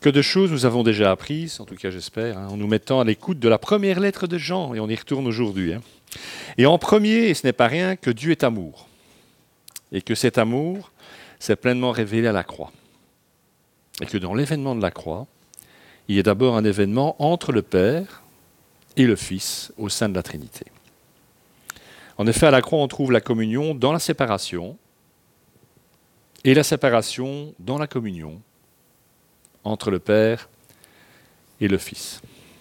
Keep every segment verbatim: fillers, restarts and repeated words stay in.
Que de choses nous avons déjà apprises, en tout cas j'espère, hein, en nous mettant à l'écoute de la première lettre de Jean, et on y retourne aujourd'hui. Hein. Et en premier, et ce n'est pas rien, que Dieu est amour, et que cet amour s'est pleinement révélé à la croix. Et que dans l'événement de la croix, il y a d'abord un événement entre le Père et le Fils au sein de la Trinité. En effet, à la croix, on trouve la communion dans la séparation, et la séparation dans la communion entre le Père et le Fils.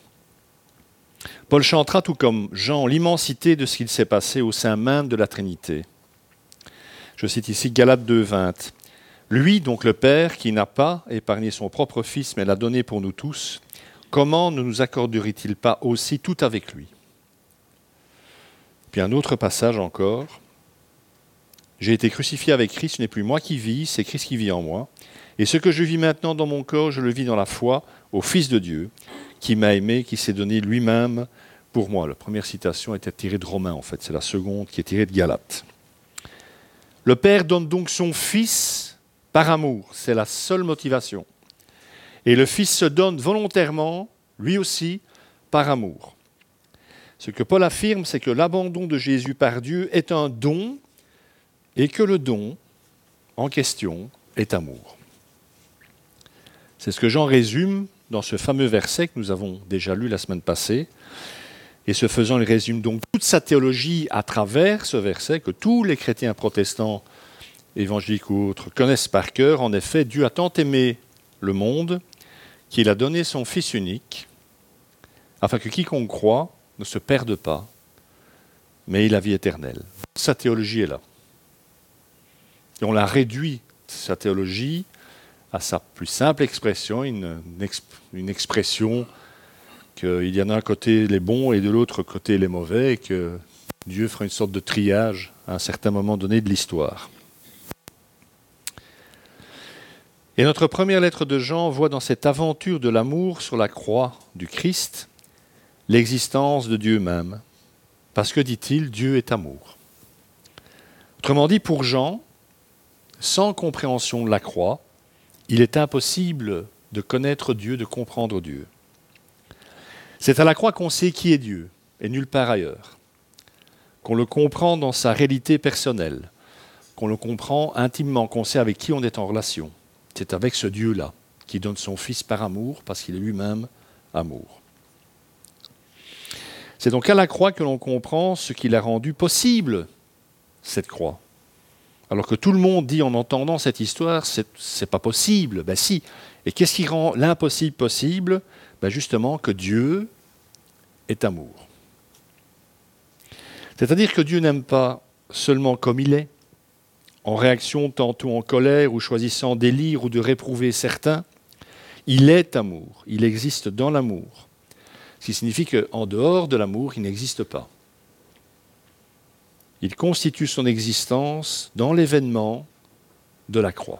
Paul chantera, tout comme Jean, l'immensité de ce qu'il s'est passé au sein même de la Trinité. Je cite ici Galates deux, vingt. Lui, donc le Père, qui n'a pas épargné son propre Fils, mais l'a donné pour nous tous, comment ne nous accorderait-il pas aussi tout avec lui ? Puis un autre passage encore. J'ai été crucifié avec Christ, ce n'est plus moi qui vis, c'est Christ qui vit en moi. Et ce que je vis maintenant dans mon corps, je le vis dans la foi au Fils de Dieu, qui m'a aimé, qui s'est donné lui-même pour moi. La première citation était tirée de Romains, en fait. C'est la seconde qui est tirée de Galates. Le Père donne donc son Fils par amour. C'est la seule motivation. Et le Fils se donne volontairement, lui aussi, par amour. Ce que Paul affirme, c'est que l'abandon de Jésus par Dieu est un don et que le don en question est amour. C'est ce que Jean résume dans ce fameux verset que nous avons déjà lu la semaine passée. Et ce faisant, il résume donc toute sa théologie à travers ce verset que tous les chrétiens protestants, évangéliques ou autres, connaissent par cœur. En effet, Dieu a tant aimé le monde qu'il a donné son Fils unique, afin que quiconque croit ne se perde pas, mais ait la vie éternelle. Sa théologie est là. Et on l'a réduit, sa théologie, à sa plus simple expression, une, une, exp, une expression qu'il y en a d'un côté les bons et de l'autre côté les mauvais, et que Dieu fera une sorte de triage à un certain moment donné de l'histoire. Et notre première lettre de Jean voit dans cette aventure de l'amour sur la croix du Christ l'existence de Dieu même, parce que, dit-il, Dieu est amour. Autrement dit, pour Jean, sans compréhension de la croix, il est impossible de connaître Dieu, de comprendre Dieu. C'est à la croix qu'on sait qui est Dieu, et nulle part ailleurs. Qu'on le comprend dans sa réalité personnelle, qu'on le comprend intimement, qu'on sait avec qui on est en relation. C'est avec ce Dieu-là, qui donne son Fils par amour, parce qu'il est lui-même amour. C'est donc à la croix que l'on comprend ce qui l'a rendu possible, cette croix. Alors que tout le monde dit en entendant cette histoire, c'est, c'est pas possible. Ben si. Et qu'est-ce qui rend l'impossible possible ? Ben justement que Dieu est amour. C'est-à-dire que Dieu n'aime pas seulement comme il est, en réaction tantôt en colère ou choisissant d'élire ou de réprouver certains. Il est amour, il existe dans l'amour. Ce qui signifie qu'en dehors de l'amour, il n'existe pas. Il constitue son existence dans l'événement de la croix.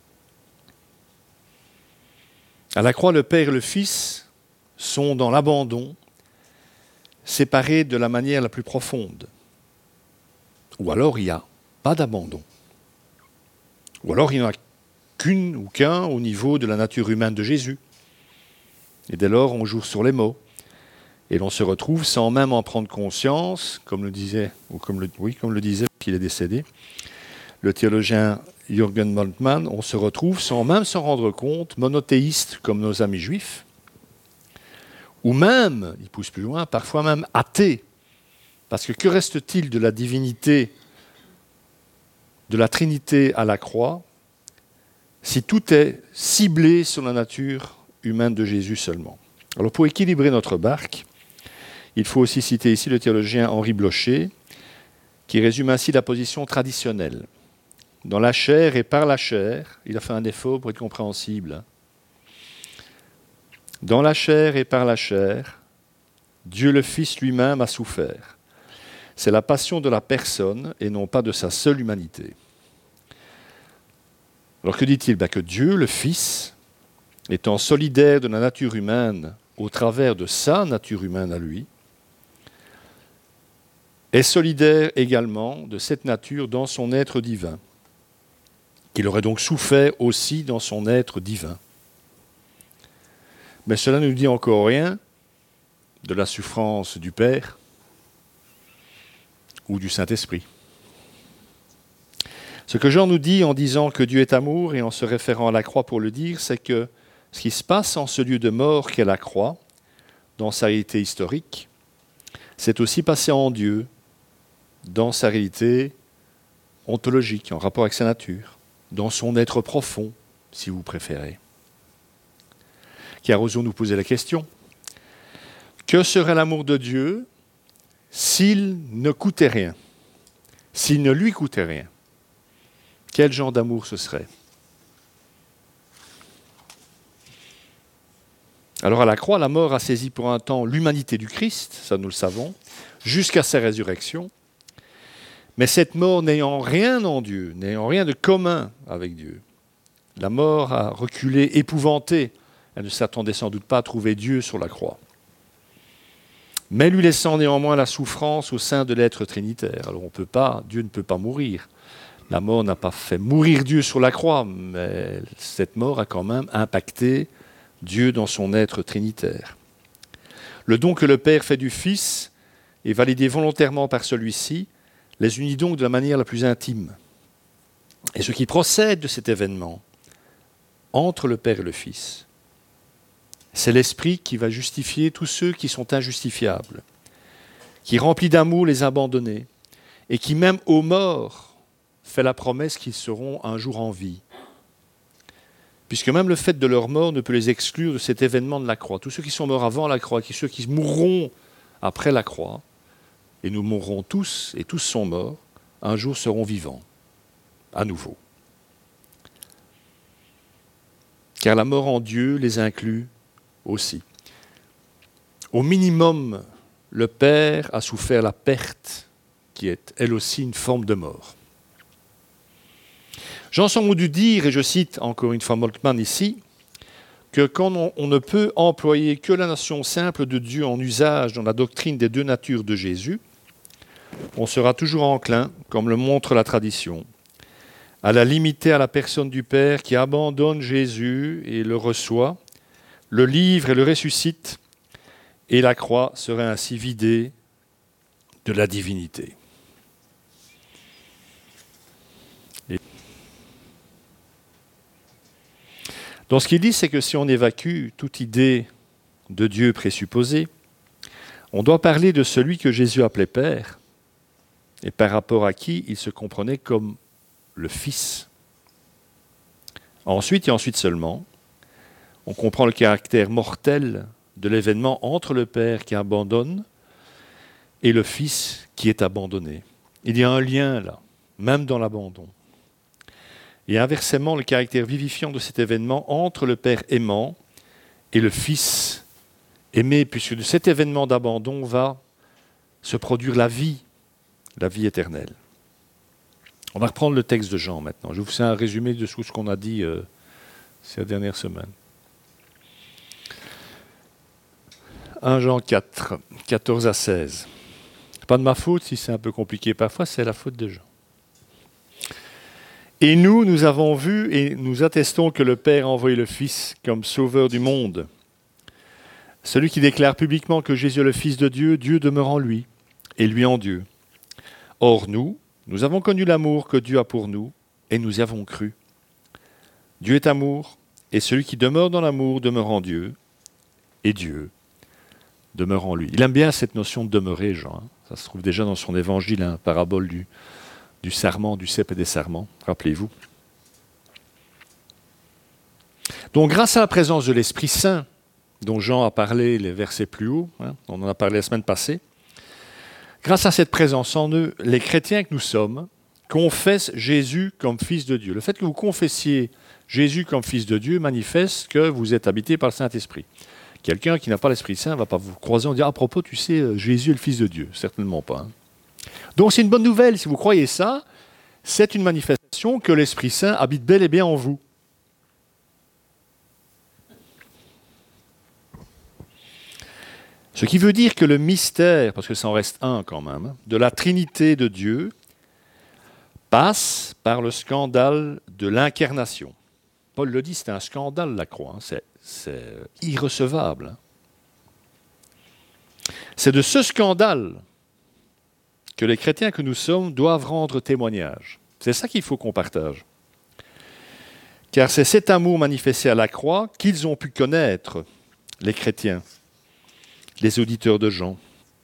À la croix, le Père et le Fils sont dans l'abandon, séparés de la manière la plus profonde. Ou alors il n'y a pas d'abandon. Ou alors il n'y en a qu'une ou qu'un au niveau de la nature humaine de Jésus. Et dès lors, on joue sur les mots. Et l'on se retrouve sans même en prendre conscience, comme le disait, ou comme le, oui, comme le disait, qu'il est décédé, le théologien Jürgen Moltmann, on se retrouve sans même s'en rendre compte, monothéiste comme nos amis juifs, ou même, il pousse plus loin, parfois même athée. Parce que que reste-t-il de la divinité, de la Trinité à la croix, si tout est ciblé sur la nature humaine de Jésus seulement ? Alors pour équilibrer notre barque, il faut aussi citer ici le théologien Henri Blocher, qui résume ainsi la position traditionnelle. Dans la chair et par la chair, il a fait un effort pour être compréhensible. Dans la chair et par la chair, Dieu le Fils lui-même a souffert. C'est la passion de la personne et non pas de sa seule humanité. Alors que dit-il ? Ben que Dieu, le Fils, étant solidaire de la nature humaine au travers de sa nature humaine à lui, est solidaire également de cette nature dans son être divin, qu'il aurait donc souffert aussi dans son être divin. Mais cela ne nous dit encore rien de la souffrance du Père ou du Saint-Esprit. Ce que Jean nous dit en disant que Dieu est amour et en se référant à la croix pour le dire, c'est que ce qui se passe en ce lieu de mort qu'est la croix, dans sa réalité historique, c'est aussi passé en Dieu, dans sa réalité ontologique, en rapport avec sa nature, dans son être profond, si vous préférez. Car osons nous poser la question, que serait l'amour de Dieu s'il ne coûtait rien, s'il ne lui coûtait rien? Quel genre d'amour ce serait? Alors à la croix, la mort a saisi pour un temps l'humanité du Christ, ça nous le savons, jusqu'à sa résurrection. Mais cette mort n'ayant rien en Dieu, n'ayant rien de commun avec Dieu, la mort a reculé, épouvantée. Elle ne s'attendait sans doute pas à trouver Dieu sur la croix. Mais lui laissant néanmoins la souffrance au sein de l'être trinitaire. Alors on peut pas, Dieu ne peut pas mourir. La mort n'a pas fait mourir Dieu sur la croix, mais cette mort a quand même impacté Dieu dans son être trinitaire. Le don que le Père fait du Fils est validé volontairement par celui-ci, les unit donc de la manière la plus intime. Et ce qui procède de cet événement entre le Père et le Fils, c'est l'Esprit qui va justifier tous ceux qui sont injustifiables, qui remplit d'amour les abandonnés, et qui même aux morts fait la promesse qu'ils seront un jour en vie. Puisque même le fait de leur mort ne peut les exclure de cet événement de la croix. Tous ceux qui sont morts avant la croix, ceux qui mourront après la croix, et nous mourrons tous, et tous sont morts, un jour seront vivants, à nouveau. Car la mort en Dieu les inclut aussi. Au minimum, le Père a souffert la perte, qui est elle aussi une forme de mort. Jean semble dû dire, et je cite encore une fois Moltmann ici, que quand on, on ne peut employer que la notion simple de Dieu en usage dans la doctrine des deux natures de Jésus, on sera toujours enclin, comme le montre la tradition, à la limiter à la personne du Père qui abandonne Jésus et le reçoit, le livre et le ressuscite, et la croix serait ainsi vidée de la divinité. Et donc ce qu'il dit, c'est que si on évacue toute idée de Dieu présupposé, on doit parler de celui que Jésus appelait Père, et par rapport à qui il se comprenait comme le Fils. Ensuite, et ensuite seulement, on comprend le caractère mortel de l'événement entre le Père qui abandonne et le Fils qui est abandonné. Il y a un lien là, même dans l'abandon. Et inversement, le caractère vivifiant de cet événement entre le Père aimant et le Fils aimé, puisque de cet événement d'abandon va se produire la vie, la vie éternelle. On va reprendre le texte de Jean maintenant. Je vous fais un résumé de tout ce qu'on a dit euh, ces dernières semaines. un Jean quatre, quatorze à seize. C'est pas de ma faute si c'est un peu compliqué parfois, c'est la faute de Jean. Et nous, nous avons vu et nous attestons que le Père a envoyé le Fils comme sauveur du monde. Celui qui déclare publiquement que Jésus est le Fils de Dieu, Dieu demeure en lui, et lui en Dieu. Or nous, nous avons connu l'amour que Dieu a pour nous, et nous y avons cru. Dieu est amour, et celui qui demeure dans l'amour demeure en Dieu, et Dieu demeure en lui. Il aime bien cette notion de demeurer, Jean. Hein. Ça se trouve déjà dans son évangile, hein, parabole du, du sarment, du cep et des sarments, rappelez-vous. Donc grâce à la présence de l'Esprit Saint, dont Jean a parlé les versets plus haut, hein, on en a parlé la semaine passée, grâce à cette présence en eux, les chrétiens que nous sommes confessent Jésus comme Fils de Dieu. Le fait que vous confessiez Jésus comme Fils de Dieu manifeste que vous êtes habité par le Saint-Esprit. Quelqu'un qui n'a pas l'Esprit Saint ne va pas vous croiser en disant « À propos, tu sais, Jésus est le Fils de Dieu ». Certainement pas. Hein. Donc c'est une bonne nouvelle. Si vous croyez ça, c'est une manifestation que l'Esprit Saint habite bel et bien en vous. Ce qui veut dire que le mystère, parce que ça en reste un quand même, de la Trinité de Dieu passe par le scandale de l'incarnation. Paul le dit, c'est un scandale la croix, hein. c'est, c'est irrecevable. Hein. C'est de ce scandale que les chrétiens que nous sommes doivent rendre témoignage. C'est ça qu'il faut qu'on partage. Car c'est cet amour manifesté à la croix qu'ils ont pu connaître, les chrétiens, les auditeurs de Jean.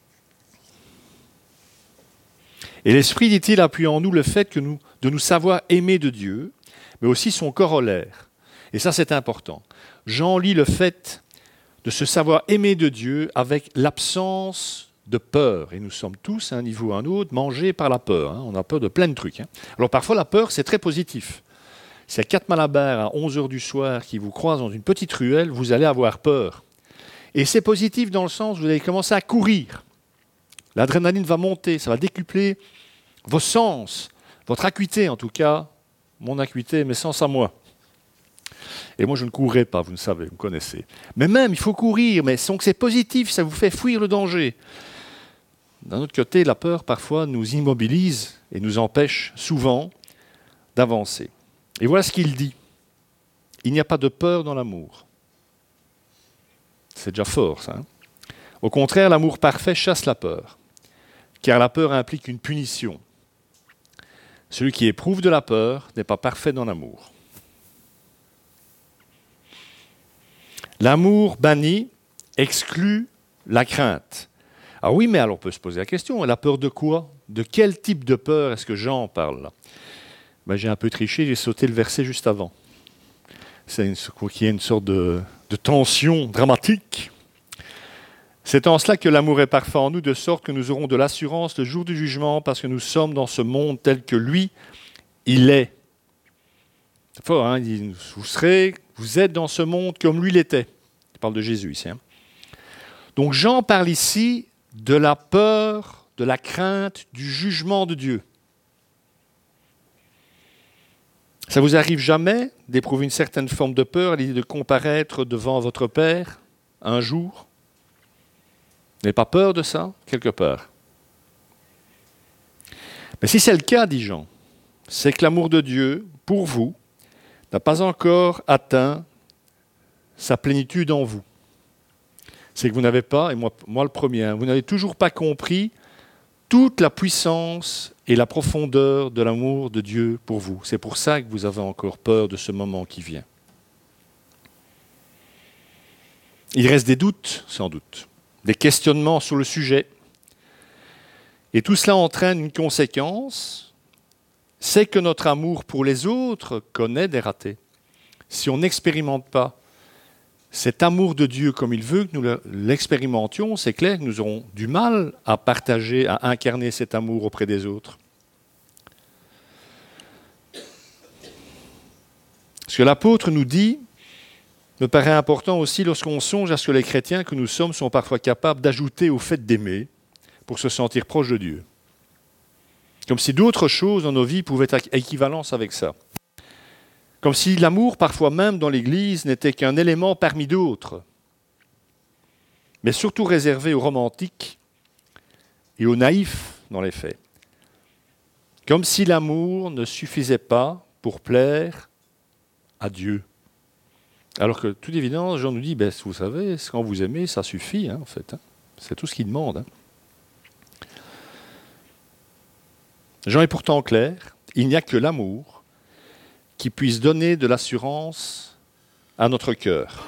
Et l'Esprit, dit-il, appuie en nous le fait que nous, de nous savoir aimer de Dieu, mais aussi son corollaire. Et ça, c'est important. Jean lit le fait de se savoir aimer de Dieu avec l'absence de peur. Et nous sommes tous, à un niveau ou à un autre, mangés par la peur. Hein. On a peur de plein de trucs. Hein. Alors parfois, la peur, c'est très positif. S'il y a quatre malabars à onze heures du soir qui vous croisent dans une petite ruelle, vous allez avoir peur. Et c'est positif dans le sens où vous allez commencer à courir. L'adrénaline va monter, ça va décupler vos sens, votre acuité en tout cas, mon acuité, mes sens à moi. Et moi, je ne courrai pas, vous le savez, vous me connaissez. Mais même, il faut courir, mais donc c'est positif, ça vous fait fuir le danger. D'un autre côté, la peur, parfois, nous immobilise et nous empêche souvent d'avancer. Et voilà ce qu'il dit. Il n'y a pas de peur dans l'amour. C'est déjà fort, ça. Hein. Au contraire, l'amour parfait chasse la peur, car la peur implique une punition. Celui qui éprouve de la peur n'est pas parfait dans l'amour. L'amour banni exclut la crainte. Ah oui, mais alors on peut se poser la question, la peur de quoi? De quel type de peur est-ce que Jean parle là? Ben, j'ai un peu triché, j'ai sauté le verset juste avant. C'est une, qu'il y a une sorte de, de tension dramatique. C'est en cela que l'amour est parfait en nous, de sorte que nous aurons de l'assurance le jour du jugement, parce que nous sommes dans ce monde tel que lui, il est. C'est fort, hein? Il dit, vous serez, vous êtes dans ce monde comme lui l'était. Il parle de Jésus ici. Hein? Donc Jean parle ici de la peur, de la crainte, du jugement de Dieu. Ça vous arrive jamais d'éprouver une certaine forme de peur à l'idée de comparaître devant votre Père un jour? Vous n'avez pas peur de ça, quelque part? Mais si c'est le cas, dit Jean, c'est que l'amour de Dieu, pour vous, n'a pas encore atteint sa plénitude en vous. C'est que vous n'avez pas, et moi, moi le premier, hein, vous n'avez toujours pas compris toute la puissance et la profondeur de l'amour de Dieu pour vous. C'est pour ça que vous avez encore peur de ce moment qui vient. Il reste des doutes, sans doute, des questionnements sur le sujet. Et tout cela entraîne une conséquence, c'est que notre amour pour les autres connaît des ratés. Si on n'expérimente pas cet amour de Dieu comme il veut que nous l'expérimentions, c'est clair que nous aurons du mal à partager, à incarner cet amour auprès des autres. Ce que l'apôtre nous dit me paraît important aussi lorsqu'on songe à ce que les chrétiens que nous sommes sont parfois capables d'ajouter au fait d'aimer pour se sentir proche de Dieu. Comme si d'autres choses dans nos vies pouvaient être équivalence avec ça. Comme si l'amour, parfois même dans l'Église, n'était qu'un élément parmi d'autres, mais surtout réservé aux romantiques et aux naïfs dans les faits. Comme si l'amour ne suffisait pas pour plaire à Dieu. Alors que, toute évidence, Jean nous dit, ben, vous savez, quand vous aimez, ça suffit, hein, en fait. Hein. C'est tout ce qu'il demande. Hein. Jean est pourtant clair, il n'y a que l'amour qui puisse donner de l'assurance à notre cœur.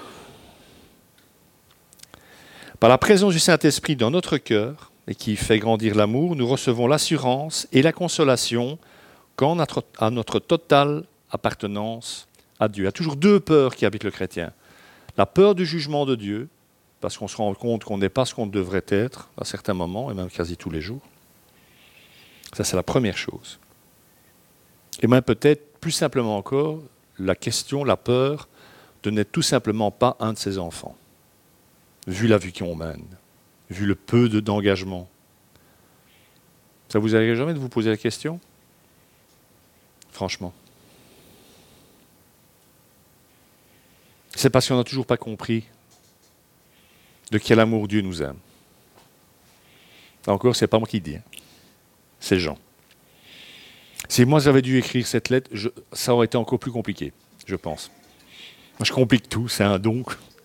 Par la présence du Saint-Esprit dans notre cœur, et qui fait grandir l'amour, nous recevons l'assurance et la consolation quant à notre totale appartenance à Dieu. Il y a toujours deux peurs qui habitent le chrétien. La peur du jugement de Dieu, parce qu'on se rend compte qu'on n'est pas ce qu'on devrait être à certains moments, et même quasi tous les jours. Ça, c'est la première chose. Et même peut-être, plus simplement encore, la question, la peur de n'être tout simplement pas un de ses enfants, vu la vie qu'on mène, vu le peu de, d'engagement. Ça vous arrive jamais de vous poser la question? Franchement. C'est parce qu'on n'a toujours pas compris de quel amour Dieu nous aime. Encore, ce n'est pas moi qui dis, hein. C'est Jean. Si moi j'avais dû écrire cette lettre, je, ça aurait été encore plus compliqué, je pense. Je complique tout, c'est un don.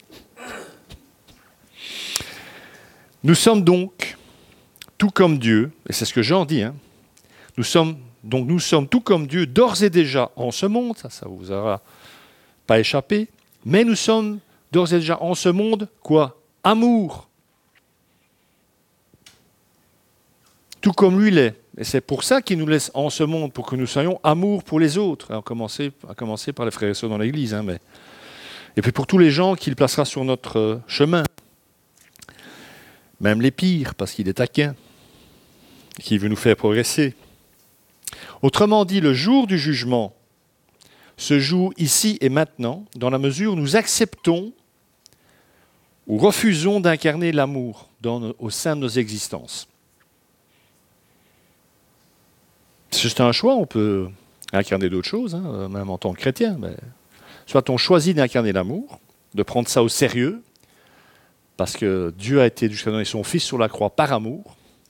Nous sommes donc tout comme Dieu, et c'est ce que Jean dit, hein, nous sommes, donc nous sommes tout comme Dieu d'ores et déjà en ce monde, ça ne vous aura pas échappé, mais nous sommes d'ores et déjà en ce monde, quoi ? Amour. Tout comme lui l'est. Et c'est pour ça qu'il nous laisse en ce monde, pour que nous soyons amour pour les autres, à commencer, à commencer par les frères et sœurs dans l'Église, hein, mais... et puis pour tous les gens qu'il placera sur notre chemin. Même les pires, parce qu'il est taquin, qui veut nous faire progresser. Autrement dit, le jour du jugement se joue ici et maintenant, dans la mesure où nous acceptons ou refusons d'incarner l'amour dans nos, au sein de nos existences. C'est juste un choix, on peut incarner d'autres choses, hein, même en tant que chrétien. Mais soit on choisit d'incarner l'amour, de prendre ça au sérieux, parce que Dieu a été jusqu'à donner son Fils sur la croix par amour,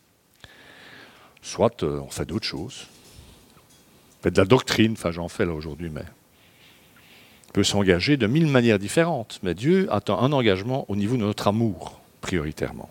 soit euh, on fait d'autres choses. On fait de la doctrine, enfin j'en fais là aujourd'hui, mais on peut s'engager de mille manières différentes. Mais Dieu attend un engagement au niveau de notre amour, prioritairement.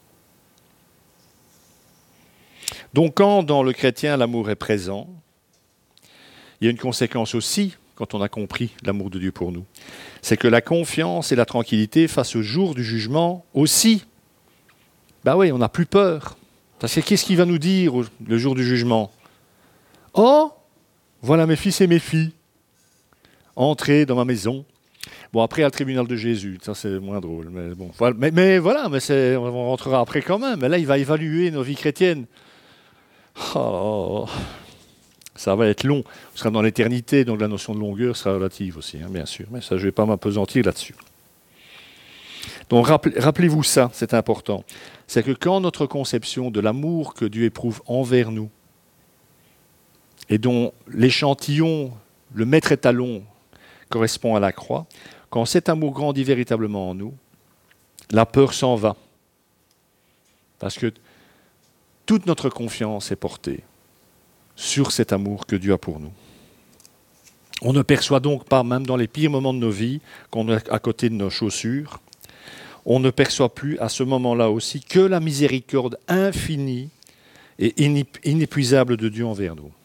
Donc quand dans le chrétien l'amour est présent, il y a une conséquence aussi, quand on a compris l'amour de Dieu pour nous, c'est que la confiance et la tranquillité face au jour du jugement aussi, ben oui, on n'a plus peur. Parce que qu'est-ce qu'il va nous dire le jour du jugement ? Oh, voilà mes fils et mes filles, entrez dans ma maison. Bon, après, il y a le tribunal de Jésus, ça c'est moins drôle. Mais, bon, voilà, mais, mais voilà, mais c'est, on rentrera après quand même. Mais là, il va évaluer nos vies chrétiennes. Oh, ça va être long. On sera dans l'éternité, donc la notion de longueur sera relative aussi, hein, bien sûr. Mais ça, je ne vais pas m'apesantir là-dessus. Donc rappelez-vous ça, c'est important. C'est que quand notre conception de l'amour que Dieu éprouve envers nous, et dont l'échantillon, le maître étalon, correspond à la croix, quand cet amour grandit véritablement en nous, la peur s'en va. Parce que toute notre confiance est portée sur cet amour que Dieu a pour nous. On ne perçoit donc pas, même dans les pires moments de nos vies, qu'on est à côté de nos chaussures, on ne perçoit plus à ce moment-là aussi que la miséricorde infinie et inépuisable de Dieu envers nous.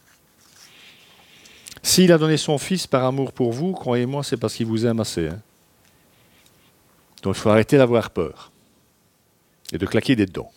S'il a donné son Fils par amour pour vous, croyez-moi, c'est parce qu'il vous aime assez. Hein. Donc il faut arrêter d'avoir peur et de claquer des dents.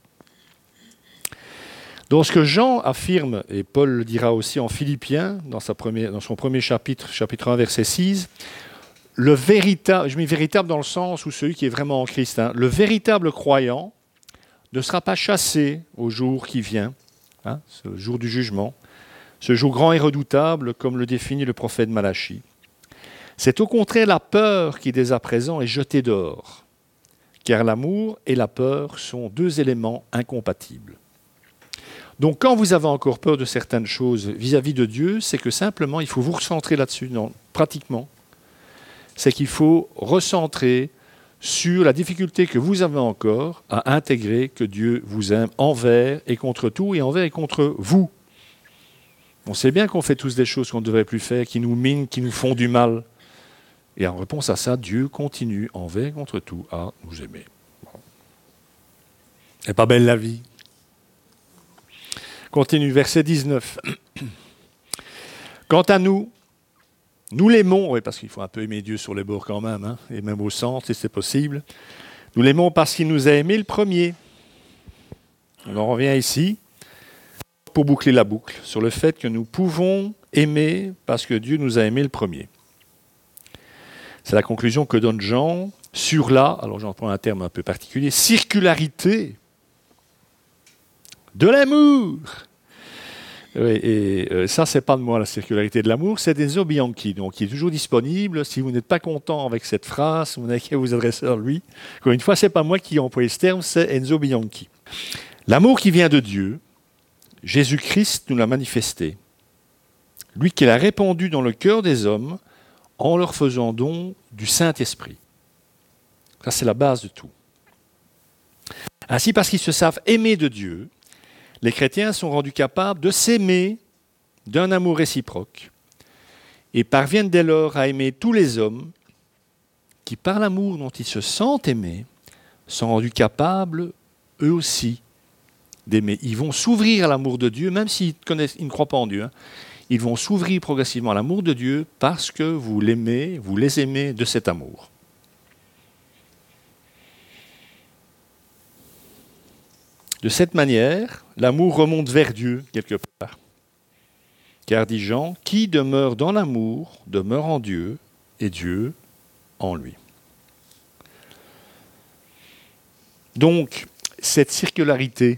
Donc ce que Jean affirme, et Paul le dira aussi en Philippiens, dans, sa première, dans son premier chapitre, chapitre un, verset six, le véritable, je mets véritable dans le sens où celui qui est vraiment en Christ, hein, le véritable croyant ne sera pas chassé au jour qui vient, hein, ce jour du jugement, ce jour grand et redoutable, comme le définit le prophète Malachie. C'est au contraire la peur qui, dès à présent, est jetée dehors, car l'amour et la peur sont deux éléments incompatibles. Donc quand vous avez encore peur de certaines choses vis-à-vis de Dieu, c'est que simplement, il faut vous recentrer là-dessus, non, pratiquement. C'est qu'il faut recentrer sur la difficulté que vous avez encore à intégrer que Dieu vous aime envers et contre tout, et envers et contre vous. On sait bien qu'on fait tous des choses qu'on ne devrait plus faire, qui nous minent, qui nous font du mal. Et en réponse à ça, Dieu continue envers et contre tout à nous aimer. Bon. C'est pas belle la vie. Continue, verset dix-neuf. Quant à nous, nous l'aimons, oui, parce qu'il faut un peu aimer Dieu sur les bords quand même, hein, et même au centre, si c'est possible. Nous l'aimons parce qu'il nous a aimés le premier. On en revient ici, pour boucler la boucle, sur le fait que nous pouvons aimer parce que Dieu nous a aimés le premier. C'est la conclusion que donne Jean sur la, alors j'emploie un terme un peu particulier, circularité de l'amour. Oui, et euh, ça, c'est pas de moi, la circularité de l'amour, c'est Enzo Bianchi, donc il est toujours disponible. Si vous n'êtes pas content avec cette phrase, vous n'avez qu'à vous adresser à lui. Encore une fois, c'est pas moi qui ai employé ce terme, c'est Enzo Bianchi. L'amour qui vient de Dieu, Jésus-Christ nous l'a manifesté. Lui qui l'a répandu dans le cœur des hommes en leur faisant don du Saint-Esprit. Ça, c'est la base de tout. Ainsi, parce qu'ils se savent aimer de Dieu, les chrétiens sont rendus capables de s'aimer d'un amour réciproque. et parviennent dès lors à aimer tous les hommes qui, par l'amour dont ils se sentent aimés, sont rendus capables, eux aussi, d'aimer. Ils vont s'ouvrir à l'amour de Dieu, même s'ils connaissent, ils ne croient pas en Dieu. Hein. Ils vont s'ouvrir progressivement à l'amour de Dieu parce que vous l'aimez, vous les aimez de cet amour. De cette manière, l'amour remonte vers Dieu quelque part. Car, dit Jean, qui demeure dans l'amour demeure en Dieu et Dieu en lui. Donc, cette circularité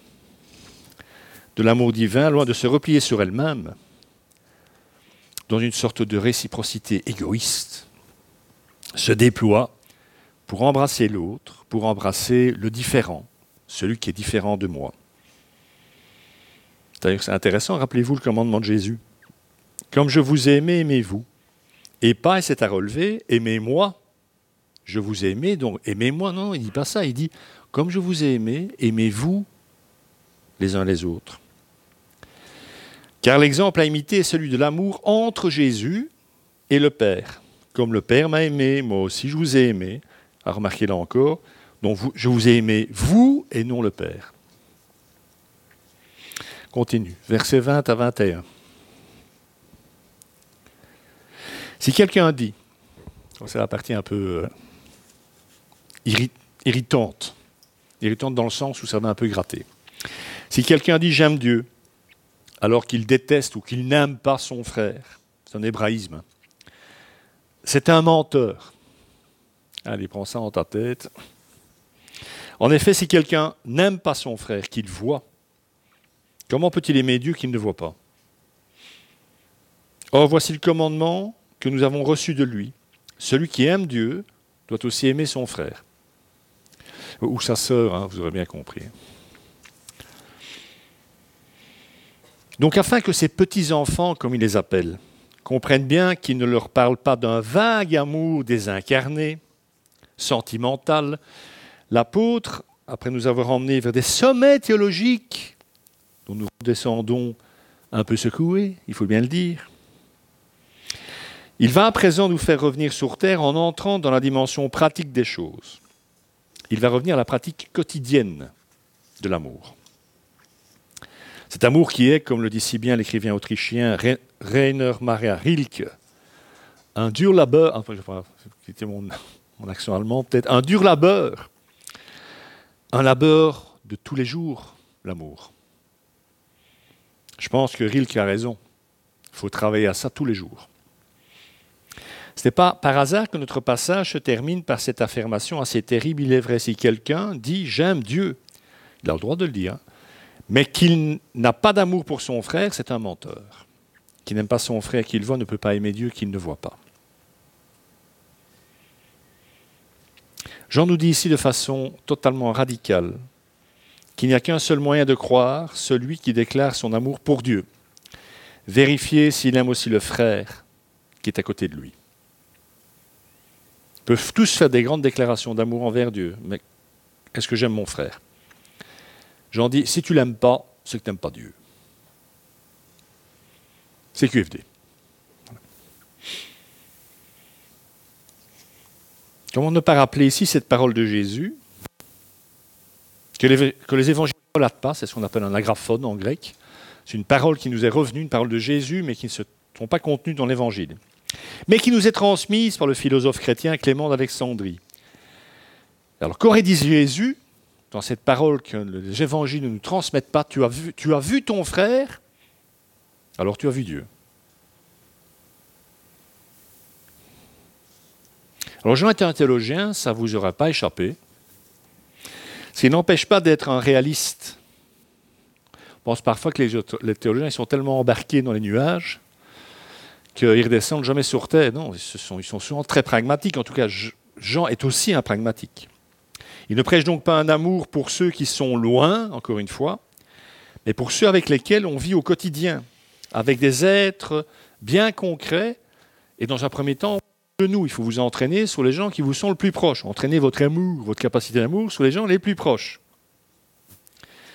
de l'amour divin, loin de se replier sur elle-même, dans une sorte de réciprocité égoïste, se déploie pour embrasser l'autre, pour embrasser le différent, celui qui est différent de moi. D'ailleurs, c'est intéressant, rappelez-vous le commandement de Jésus. Comme je vous ai aimé, aimez-vous. Et pas, et c'est à relever, aimez-moi. Je vous ai aimé, donc aimez-moi. Non, il ne dit pas ça, il dit, comme je vous ai aimé, aimez-vous les uns les autres. Car l'exemple à imiter est celui de l'amour entre Jésus et le Père. Comme le Père m'a aimé, moi aussi je vous ai aimé. Ah, remarquez là encore, donc vous, je vous ai aimé, vous et non le Père. Continue, versets vingt à vingt et un. Si quelqu'un dit, c'est la partie un peu euh, irrit, irritante, irritante dans le sens où ça va un peu gratter. Si quelqu'un dit « j'aime Dieu », alors qu'il déteste ou qu'il n'aime pas son frère, c'est un hébraïsme, c'est un menteur. Allez, prends ça en ta tête. En effet, si quelqu'un n'aime pas son frère qu'il voit, comment peut-il aimer Dieu qu'il ne voit pas ? Or, voici le commandement que nous avons reçu de lui. Celui qui aime Dieu doit aussi aimer son frère. Ou sa sœur, hein, vous aurez bien compris. Donc, afin que ces petits-enfants, comme il les appelle, comprennent bien qu'il ne leur parle pas d'un vague amour désincarné, sentimental, l'apôtre, après nous avoir emmenés vers des sommets théologiques, dont nous descendons un peu secoués, il faut bien le dire, il va à présent nous faire revenir sur terre en entrant dans la dimension pratique des choses. Il va revenir à la pratique quotidienne de l'amour. Cet amour qui est, comme le dit si bien l'écrivain autrichien Rainer Maria Rilke, un dur labeur, enfin, c'était mon, mon accent allemand peut-être, un dur labeur, un labeur de tous les jours, l'amour. Je pense que Rilke a raison. Il faut travailler à ça tous les jours. Ce n'est pas par hasard que notre passage se termine par cette affirmation assez terrible. Il est vrai, si quelqu'un dit « j'aime Dieu », il a le droit de le dire, mais qu'il n'a pas d'amour pour son frère, c'est un menteur. Qui n'aime pas son frère qu'il voit ne peut pas aimer Dieu qu'il ne voit pas. Jean nous dit ici de façon totalement radicale qu'il n'y a qu'un seul moyen de croire, celui qui déclare son amour pour Dieu. Vérifier s'il aime aussi le frère qui est à côté de lui. Ils peuvent tous faire des grandes déclarations d'amour envers Dieu, mais est-ce que j'aime mon frère ? Jean dit, si tu ne l'aimes pas, c'est que tu n'aimes pas Dieu. C'est Q F D. Comment ne pas rappeler ici cette parole de Jésus, que les, que les évangiles ne relatent pas, c'est ce qu'on appelle un agraphone en grec. C'est une parole qui nous est revenue, une parole de Jésus, mais qui ne se sont pas contenues dans l'évangile. Mais qui nous est transmise par le philosophe chrétien Clément d'Alexandrie. Alors, qu'aurait dit Jésus dans cette parole que les évangiles ne nous transmettent pas, tu as vu, tu as vu ton frère, alors tu as vu Dieu. Alors Jean est un théologien, ça ne vous aura pas échappé, ce qui n'empêche pas d'être un réaliste. On pense parfois que les, les théologiens ils sont tellement embarqués dans les nuages qu'ils ne redescendent jamais sur terre. Non, ils sont, ils sont souvent très pragmatiques. En tout cas, Jean est aussi un pragmatique. Il ne prêche donc pas un amour pour ceux qui sont loin, encore une fois, mais pour ceux avec lesquels on vit au quotidien, avec des êtres bien concrets. Et dans un premier temps, nous, il faut vous entraîner sur les gens qui vous sont le plus proches. Entraînez votre amour, votre capacité d'amour sur les gens les plus proches.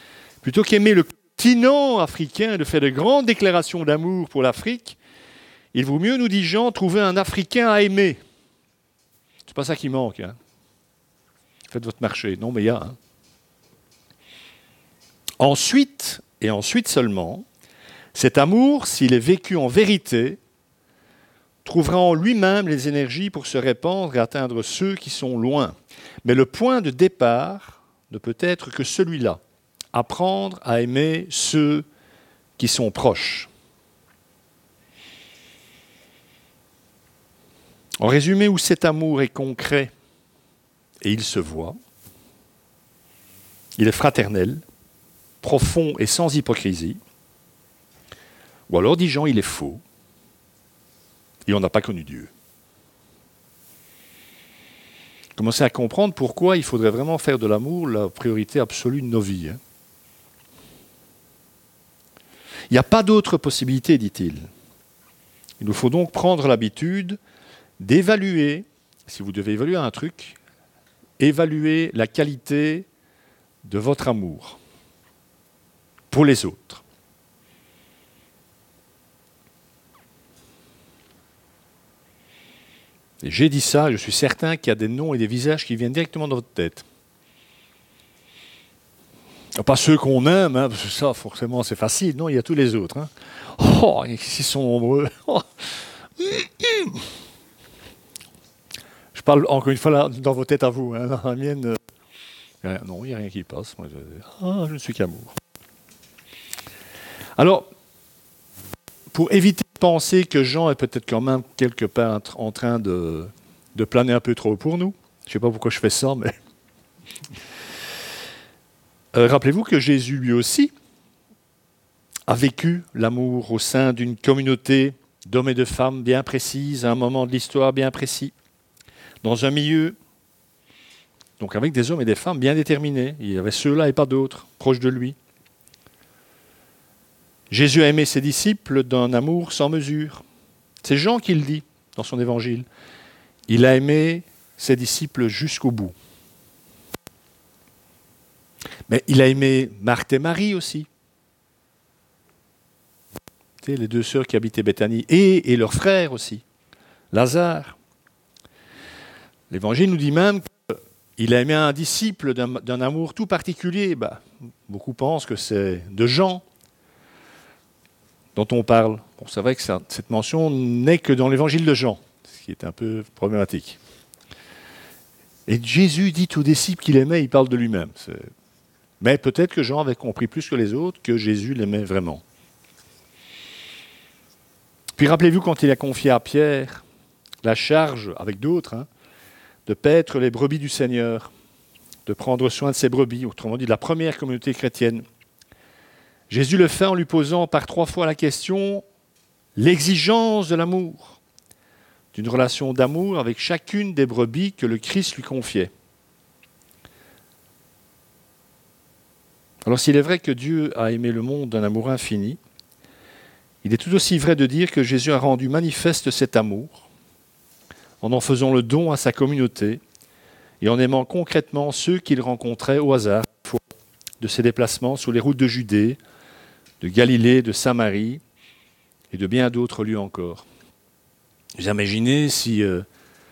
Plutôt qu'aimer le continent africain, de faire de grandes déclarations d'amour pour l'Afrique, Il vaut mieux, nous dit Jean, trouver un Africain à aimer. C'est pas ça qui manque. Hein. Faites votre marché. Non, mais il y a. Hein. Ensuite, et ensuite seulement, cet amour, s'il est vécu en vérité, trouvera en lui-même les énergies pour se répandre et atteindre ceux qui sont loin. Mais le point de départ ne peut être que celui-là. Apprendre à aimer ceux qui sont proches. En résumé, où cet amour est concret et il se voit, il est fraternel, profond et sans hypocrisie, ou alors, dit Jean, il est faux et on n'a pas connu Dieu. Commencez à comprendre pourquoi il faudrait vraiment faire de l'amour la priorité absolue de nos vies. Hein. Il n'y a pas d'autre possibilité, dit-il. Il nous faut donc prendre l'habitude d'évaluer, si vous devez évaluer un truc, évaluer la qualité de votre amour pour les autres. Et j'ai dit ça, je suis certain qu'il y a des noms et des visages qui viennent directement dans votre tête. Pas ceux qu'on aime, hein, parce que ça, forcément, c'est facile. Non, il y a tous les autres. Hein. Oh, ils sont nombreux. Oh. Je parle encore une fois là, dans vos têtes à vous. Hein, dans la mienne, euh, non, il n'y a rien qui passe. Moi, je, ah, je ne suis qu'amour. Alors, pour éviter de penser que Jean est peut-être quand même quelque part en train de, de planer un peu trop pour nous, je ne sais pas pourquoi je fais ça, mais... Euh, rappelez-vous que Jésus, lui aussi, a vécu l'amour au sein d'une communauté d'hommes et de femmes bien précise, à un moment de l'histoire bien précis, dans un milieu, donc avec des hommes et des femmes bien déterminés. Il y avait ceux-là et pas d'autres, proches de lui. Jésus a aimé ses disciples d'un amour sans mesure. C'est Jean qui le dit dans son évangile. Il a aimé ses disciples jusqu'au bout. Mais il a aimé Marthe et Marie aussi. Tu sais, les deux sœurs qui habitaient Béthanie, et, et leurs frères aussi, Lazare. L'Évangile nous dit même qu'il a aimé un disciple d'un, d'un amour tout particulier. Bah, beaucoup pensent que c'est de Jean dont on parle. Bon, c'est vrai que ça, cette mention n'est que dans l'Évangile de Jean, ce qui est un peu problématique. Et Jésus dit aux disciples qu'il aimait, il parle de lui-même. C'est... Mais peut-être que Jean avait compris plus que les autres que Jésus l'aimait vraiment. Puis rappelez-vous quand il a confié à Pierre la charge, avec d'autres, hein, de paître les brebis du Seigneur, de prendre soin de ses brebis, autrement dit de la première communauté chrétienne. Jésus le fait en lui posant par trois fois la question, l'exigence de l'amour, d'une relation d'amour avec chacune des brebis que le Christ lui confiait. Alors s'il est vrai que Dieu a aimé le monde d'un amour infini, il est tout aussi vrai de dire que Jésus a rendu manifeste cet amour en en faisant le don à sa communauté et en aimant concrètement ceux qu'il rencontrait au hasard de ses déplacements sur les routes de Judée, de Galilée, de Samarie et de bien d'autres lieux encore. Vous imaginez si euh,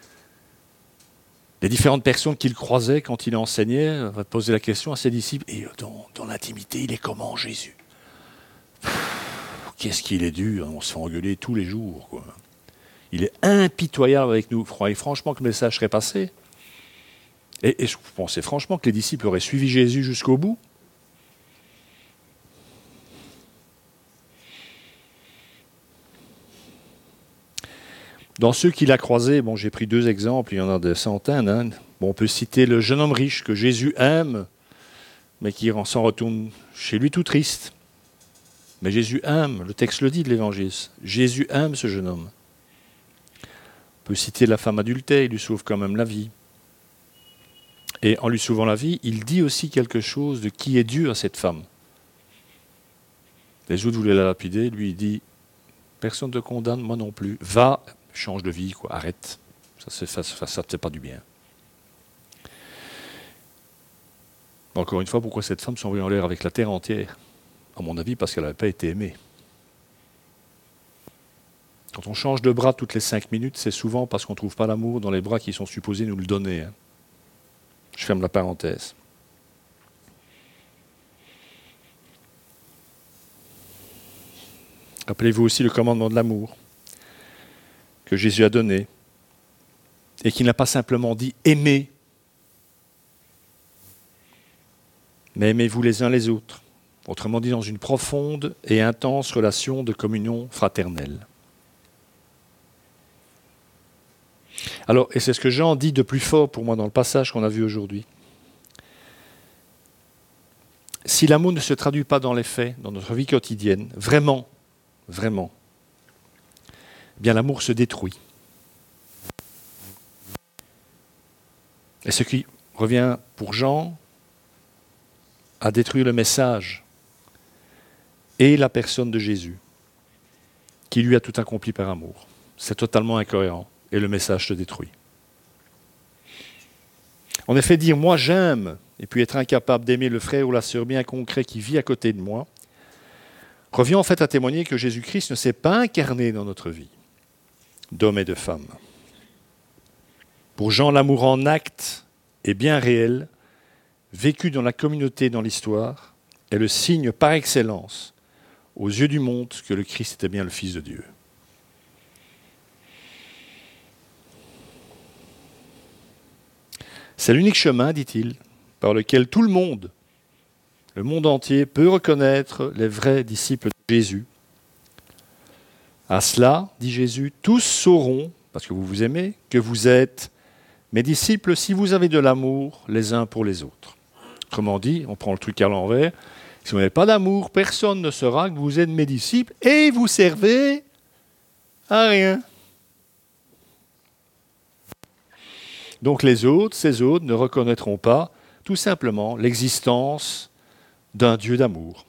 les différentes personnes qu'il croisait quand il enseignait va poser la question à ses disciples, et dans, dans l'intimité, il est comment Jésus ? Qu'est-ce qu'il est dur, on se fait engueuler tous les jours, quoi. Il est impitoyable avec nous. Vous croyez franchement que le message serait passé ? Et, et vous pensez franchement que les disciples auraient suivi Jésus jusqu'au bout ? Dans ceux qu'il a croisés, bon, j'ai pris deux exemples, il y en a des centaines. Hein. Bon, on peut citer le jeune homme riche que Jésus aime, mais qui s'en retourne chez lui tout triste. Mais Jésus aime, le texte le dit de l'Évangile, Jésus aime ce jeune homme. On peut citer la femme adultère, il lui sauve quand même la vie. Et en lui sauvant la vie, il dit aussi quelque chose de qui est Dieu à cette femme. Les autres voulaient la lapider, lui il dit, personne ne te condamne, moi non plus, va, change de vie, quoi, arrête, ça ne ça, ça te fait pas du bien. Encore une fois, pourquoi cette femme s'envoie en l'air avec la terre entière ? À mon avis, parce qu'elle n'avait pas été aimée. Quand on change de bras toutes les cinq minutes, c'est souvent parce qu'on ne trouve pas l'amour dans les bras qui sont supposés nous le donner. Hein. Je ferme la parenthèse. Rappelez-vous aussi le commandement de l'amour que Jésus a donné et qui n'a pas simplement dit « aimez », mais aimez-vous les uns les autres. Autrement dit, dans une profonde et intense relation de communion fraternelle. Alors, et c'est ce que Jean dit de plus fort pour moi dans le passage qu'on a vu aujourd'hui. Si l'amour ne se traduit pas dans les faits, dans notre vie quotidienne, vraiment, vraiment, eh bien l'amour se détruit. Et ce qui revient pour Jean à détruire le message et la personne de Jésus, qui lui a tout accompli par amour. C'est totalement incohérent et le message se détruit. En effet, dire « moi j'aime » et puis être incapable d'aimer le frère ou la sœur bien concret qui vit à côté de moi, revient en fait à témoigner que Jésus-Christ ne s'est pas incarné dans notre vie, d'hommes et de femmes. Pour Jean, l'amour en acte est bien réel, vécu dans la communauté, dans l'histoire, est le signe par excellence, aux yeux du monde, que le Christ était bien le Fils de Dieu. C'est l'unique chemin, dit-il, par lequel tout le monde, le monde entier, peut reconnaître les vrais disciples de Jésus. À cela, dit Jésus, tous sauront, parce que vous vous aimez, que vous êtes mes disciples si vous avez de l'amour les uns pour les autres. Autrement dit, on prend le truc à l'envers, si vous n'avez pas d'amour, personne ne saura que vous êtes mes disciples et vous servez à rien. Donc les autres, ces autres, ne reconnaîtront pas tout simplement l'existence d'un Dieu d'amour.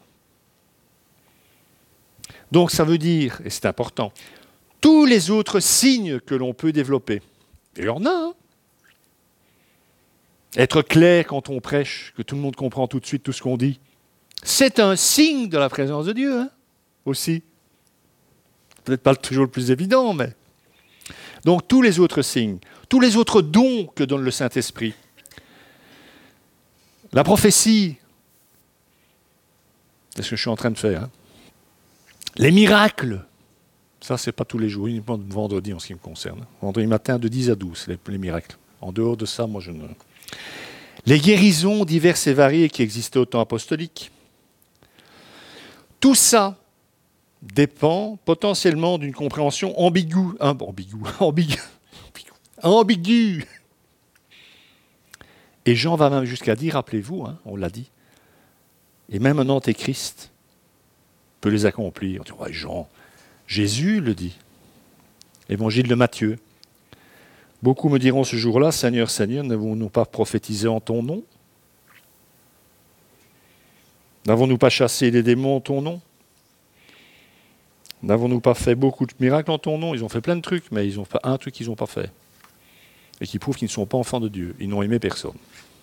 Donc ça veut dire, et c'est important, tous les autres signes que l'on peut développer. Et il y en a, hein. Être clair quand on prêche, que tout le monde comprend tout de suite tout ce qu'on dit. C'est un signe de la présence de Dieu, hein, aussi. Peut-être pas toujours le plus évident, mais... Donc tous les autres signes, tous les autres dons que donne le Saint-Esprit. La prophétie, c'est ce que je suis en train de faire. Hein. Les miracles, ça c'est pas tous les jours, uniquement vendredi en ce qui me concerne. Vendredi matin de dix à douze, les, les miracles. En dehors de ça, moi je ne... Les guérisons diverses et variées qui existaient au temps apostolique. Tout ça dépend potentiellement d'une compréhension ambiguë, hein, ambiguë, ambiguë, ambiguë. Et Jean va même jusqu'à dire, rappelez-vous, hein, on l'a dit, et même un antéchrist peut les accomplir. On dit, ouais, Jean, Jésus le dit. Évangile de Matthieu. Beaucoup me diront ce jour-là, Seigneur, Seigneur, n'avons-nous pas prophétisé en ton nom? N'avons-nous pas chassé les démons en ton nom? N'avons-nous pas fait beaucoup de miracles en ton nom? Ils ont fait plein de trucs, mais ils ont fait un truc qu'ils n'ont pas fait. Et qui prouve qu'ils ne sont pas enfants de Dieu. Ils n'ont aimé personne.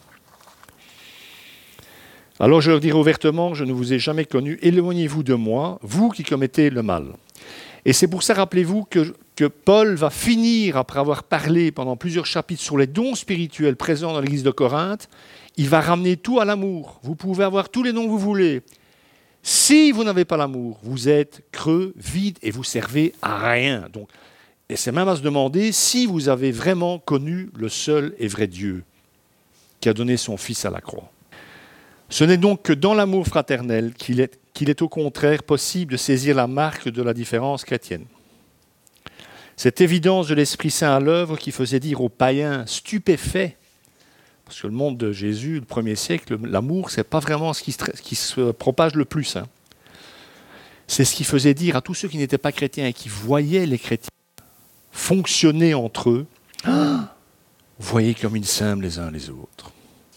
Alors je leur dirai ouvertement, je ne vous ai jamais connu, éloignez-vous de moi, vous qui commettez le mal. Et c'est pour ça, rappelez-vous, que, que Paul va finir, après avoir parlé pendant plusieurs chapitres sur les dons spirituels présents dans l'église de Corinthe, il va ramener tout à l'amour. Vous pouvez avoir tous les dons que vous voulez. Si vous n'avez pas l'amour, vous êtes creux, vide et vous servez à rien. Donc, et c'est même à se demander si vous avez vraiment connu le seul et vrai Dieu qui a donné son Fils à la croix. Ce n'est donc que dans l'amour fraternel qu'il est, qu'il est au contraire possible de saisir la marque de la différence chrétienne. Cette évidence de l'Esprit Saint à l'œuvre qui faisait dire aux païens stupéfaits, parce que le monde de Jésus, le premier siècle, l'amour, ce n'est pas vraiment ce qui se, qui se propage le plus. Hein. C'est ce qui faisait dire à tous ceux qui n'étaient pas chrétiens et qui voyaient les chrétiens fonctionner entre eux, ah, voyez comme ils s'aiment les uns les autres.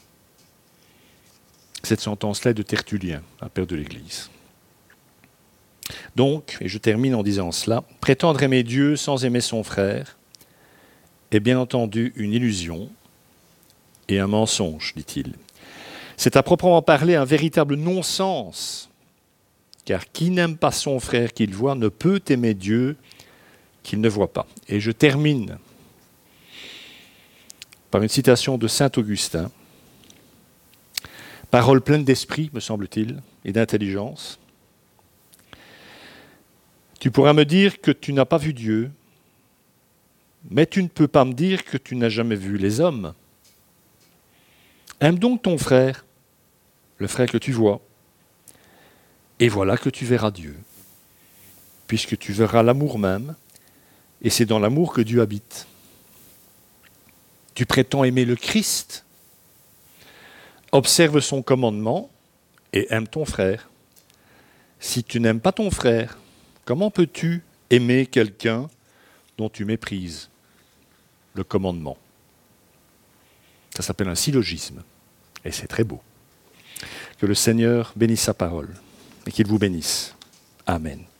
Cette sentence-là est de Tertullien, un père de l'Église. Donc, et je termine en disant cela, prétendre aimer Dieu sans aimer son frère est bien entendu une illusion et un mensonge, dit-il. C'est à proprement parler un véritable non-sens, car qui n'aime pas son frère qu'il voit ne peut aimer Dieu qu'il ne voit pas. Et je termine par une citation de saint Augustin. Parole pleine d'esprit, me semble-t-il, et d'intelligence. Tu pourras me dire que tu n'as pas vu Dieu, mais tu ne peux pas me dire que tu n'as jamais vu les hommes. Aime donc ton frère, le frère que tu vois, et voilà que tu verras Dieu, puisque tu verras l'amour même, et c'est dans l'amour que Dieu habite. Tu prétends aimer le Christ, observe son commandement et aime ton frère. Si tu n'aimes pas ton frère, comment peux-tu aimer quelqu'un dont tu méprises le commandement? Ça s'appelle un syllogisme, et c'est très beau. Que le Seigneur bénisse sa parole, et qu'il vous bénisse. Amen.